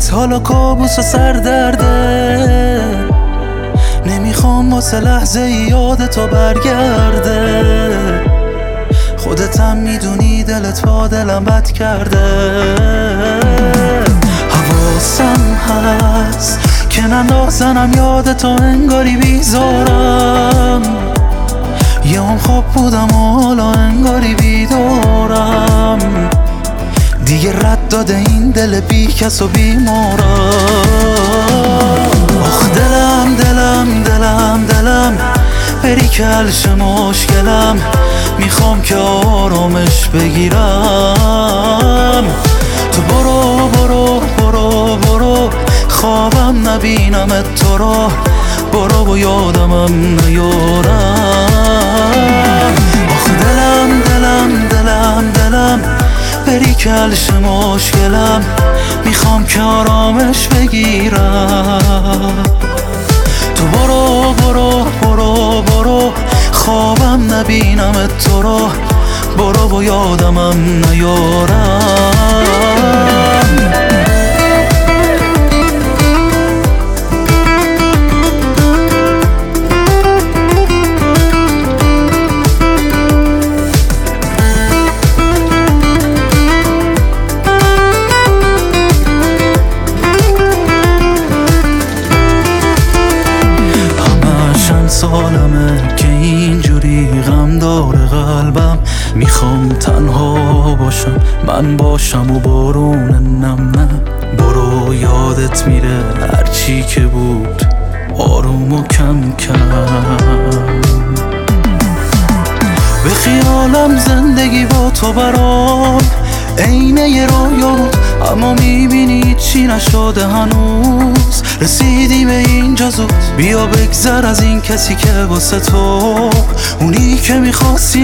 حالا کابوس و سردرده، نمیخوام واسه لحظه یاد تو برگرده. خودتم میدونی دلت با دلم بد کرده. حواسم هست که نندازنم یاد تو انگاری بیزارم. یه هم خواب بودم و حالا انگاری بیدارم. دیگه رد داده این دل بی کس و بیمارم. آخ دلم دلم دلم دلم، بری کلش مشکلم. میخوام که آرامش بگیرم. تو برو برو برو برو، خوابم نبینمت تو رو. برو و یادمم نیارم. آخ دلم دلم دلم دلم، بری کلش مشکلم. میخوام که آرامش بگیرم. تو برو برو برو برو، خوابم نبینمت تو رو. برو و یادمم نیارم. سالمه که اینجوری غم داره قلبم. میخوام تنها باشم، من باشم و بارون نم نه. برو یادت میره هرچی که بود آروم و کم کم. به خیالم زندگی با تو برام عینه یه رویا بود، اما میبینی چی نشده هنوز. رسیدیم اینجا زود، بیا بگذر از این کسی که واسه تو اونی که میخواستی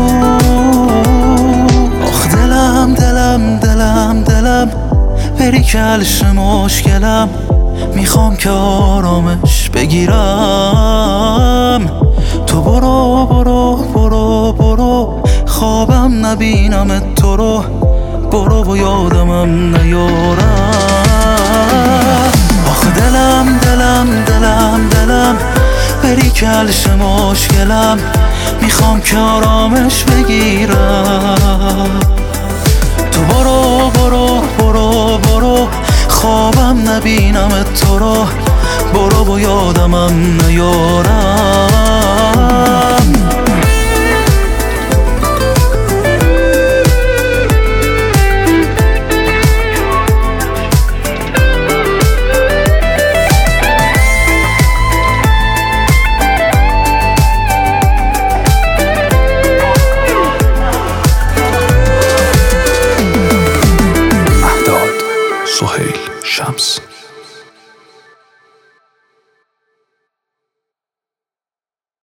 نبود. آخ دلم دلم دلم دلم، بری کلش مشکلم. میخوام که آرامش بگیرم. تو برو برو برو برو، خوابم نبینمت تو رو. برو و یادمم نیارم. آخ دلم دلم دلم دلم، بری کلش مشکلم. میخوام که آرامش بگیرم. تو برو برو برو برو، خوابم نبینمت تو رو. برو و یادمم نیارم.